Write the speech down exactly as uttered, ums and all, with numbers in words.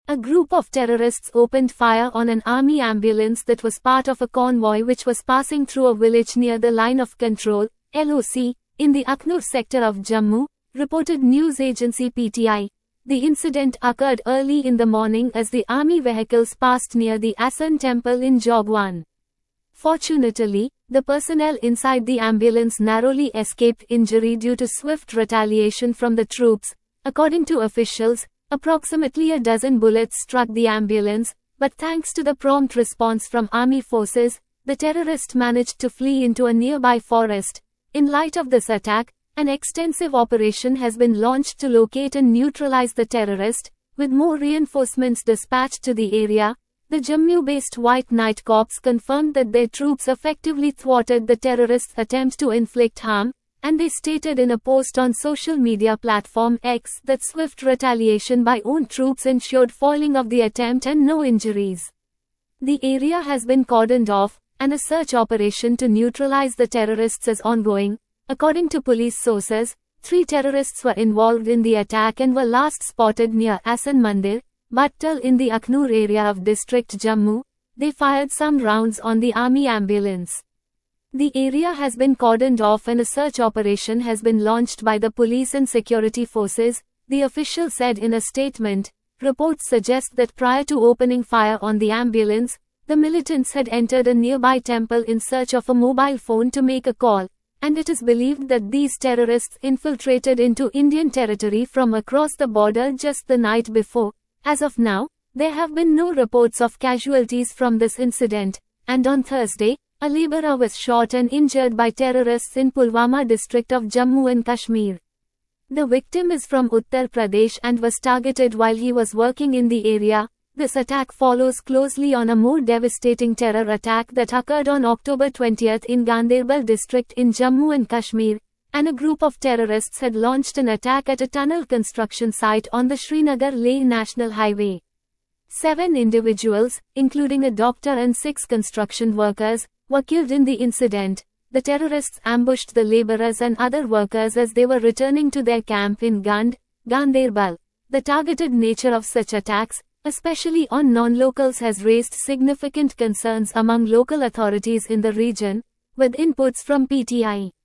A group of terrorists opened fire on an army ambulance that was part of a convoy which was passing through a village near the Line of Control, L O C, in the Akhnur sector of Jammu, reported news agency P T I. The incident occurred early in the morning as the army vehicles passed near the Asan temple in Jogwan. Fortunately, the personnel inside the ambulance narrowly escaped injury due to swift retaliation from the troops. According to officials, approximately a dozen bullets struck the ambulance, but thanks to the prompt response from army forces, the terrorist managed to flee into a nearby forest. In light of this attack, an extensive operation has been launched to locate and neutralize the terrorist, with more reinforcements dispatched to the area. The Jammu-based White Knight Corps confirmed that their troops effectively thwarted the terrorists' attempt to inflict harm, and they stated in a post on social media platform X that swift retaliation by own troops ensured foiling of the attempt and no injuries. The area has been cordoned off, and a search operation to neutralize the terrorists is ongoing. According to police sources, three terrorists were involved in the attack and were last spotted near Asan Mandir, Bhattal in the Akhnur area of district Jammu. They fired some rounds on the army ambulance. The area has been cordoned off and a search operation has been launched by the police and security forces, the official said in a statement. Reports suggest that prior to opening fire on the ambulance, the militants had entered a nearby temple in search of a mobile phone to make a call, and it is believed that these terrorists infiltrated into Indian territory from across the border just the night before. As of now, there have been no reports of casualties from this incident, and on Thursday, a laborer was shot and injured by terrorists in Pulwama district of Jammu and Kashmir. The victim is from Uttar Pradesh and was targeted while he was working in the area. This attack follows closely on a more devastating terror attack that occurred on October twentieth in Ganderbal district in Jammu and Kashmir, and a group of terrorists had launched an attack at a tunnel construction site on the Srinagar-Leh National Highway. Seven individuals, including a doctor and six construction workers, were killed in the incident. The terrorists ambushed the laborers and other workers as they were returning to their camp in Gand, Ganderbal. The targeted nature of such attacks, especially on non-locals, has raised significant concerns among local authorities in the region, with inputs from P T I.